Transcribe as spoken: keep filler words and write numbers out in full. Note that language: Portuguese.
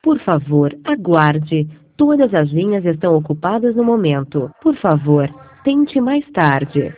Por favor, aguarde. Todas as linhas estão ocupadas no momento. Por favor, tente mais tarde.